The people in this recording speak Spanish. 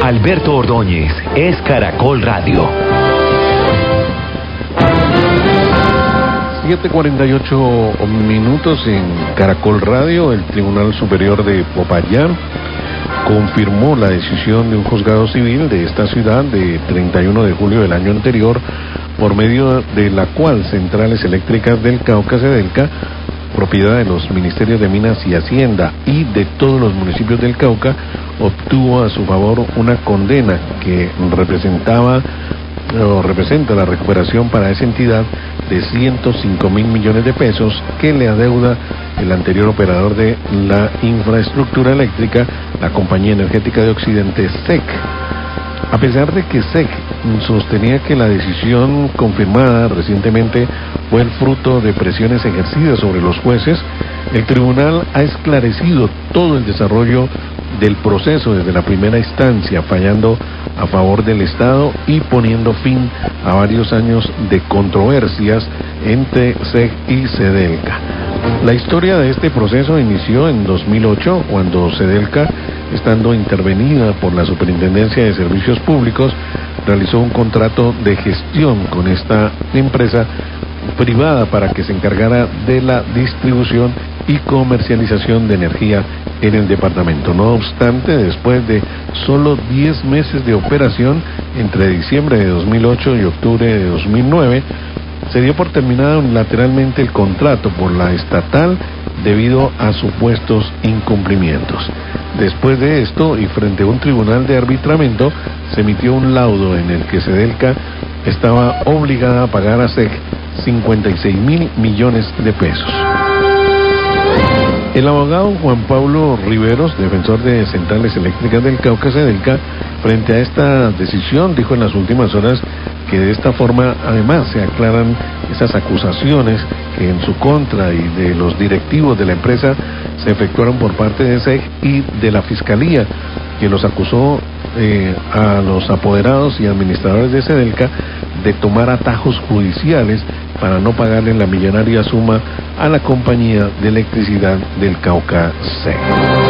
Alberto Ordóñez, es Caracol Radio. 7:48 en Caracol Radio. El Tribunal Superior de Popayán confirmó la decisión de un juzgado civil de esta ciudad de 31 de julio del año anterior, por medio de la cual Centrales Eléctricas del Cauca, Cedelca, propiedad de los Ministerios de Minas y Hacienda y de todos los municipios del Cauca, obtuvo a su favor una condena que representa la recuperación para esa entidad de 105.000 millones de pesos que le adeuda el anterior operador de la infraestructura eléctrica, la Compañía Energética de Occidente, SEC. A pesar de que SEC sostenía que la decisión confirmada recientemente fue el fruto de presiones ejercidas sobre los jueces, el tribunal ha esclarecido todo el desarrollo del proceso desde la primera instancia, fallando a favor del Estado y poniendo fin a varios años de controversias entre SEC y Cedelca. La historia de este proceso inició en 2008, cuando Cedelca, estando intervenida por la Superintendencia de Servicios Públicos, realizó un contrato de gestión con esta empresa privada para que se encargara de la distribución y comercialización de energía en el departamento. No obstante, después de solo 10 meses de operación, entre diciembre de 2008 y octubre de 2009, se dio por terminado unilateralmente el contrato por la estatal debido a supuestos incumplimientos. Después de esto, y frente a un tribunal de arbitramiento, se emitió un laudo en el que Cedelca estaba obligada a pagar a SEC 56.000 millones de pesos. El abogado Juan Pablo Riveros, defensor de Centrales Eléctricas del Cauca, Cedelca, frente a esta decisión, dijo en las últimas horas que de esta forma además se aclaran esas acusaciones que en su contra y de los directivos de la empresa se efectuaron por parte de SEC y de la Fiscalía, que los acusó a los apoderados y administradores de Cedelca de tomar atajos judiciales para no pagarle la millonaria suma a la compañía de electricidad del Cauca, SEC.